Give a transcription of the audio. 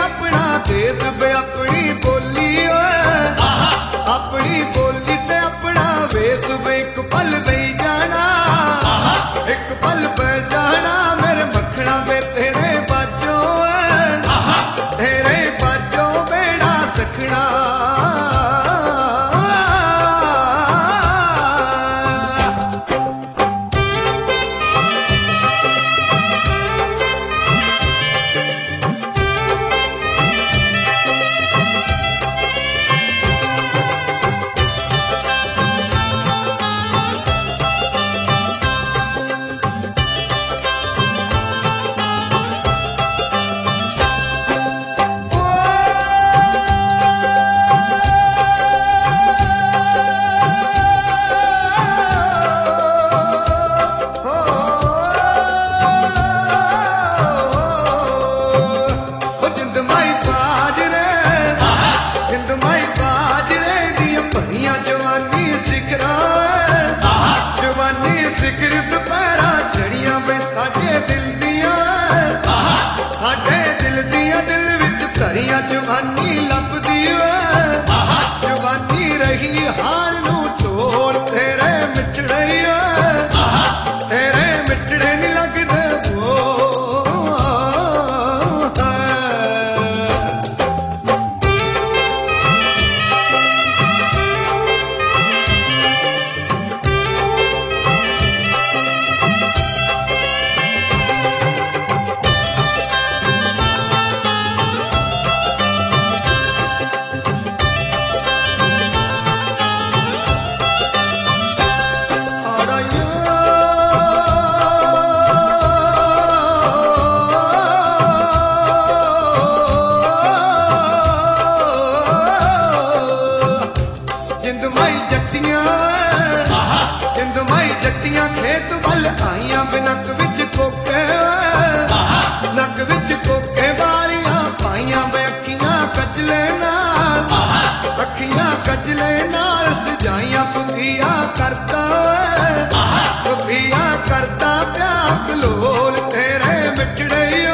अपना देश वे अपनी बोली अपनी बोली से अपना वेश वे एक पल बई जाना एक पल बह जाना मेरे मखना वे तेरे बाजों तेरे बाजों बेड़ा सखना सिगरत पैरा चढ़िया वे साडे दिल दिया साडे दिल दिया दिल विच धरिया जवानी लभदी जवानी रही हार नू छोड़ तेरे मिठड़े नहीं लगदे वो खेत वल आईया नक विच कोके नक विच कोके बारियां पाइया वे अखियां कजले नाल सजाइया पुफिया करता प्यास लोल तेरे मिठड़े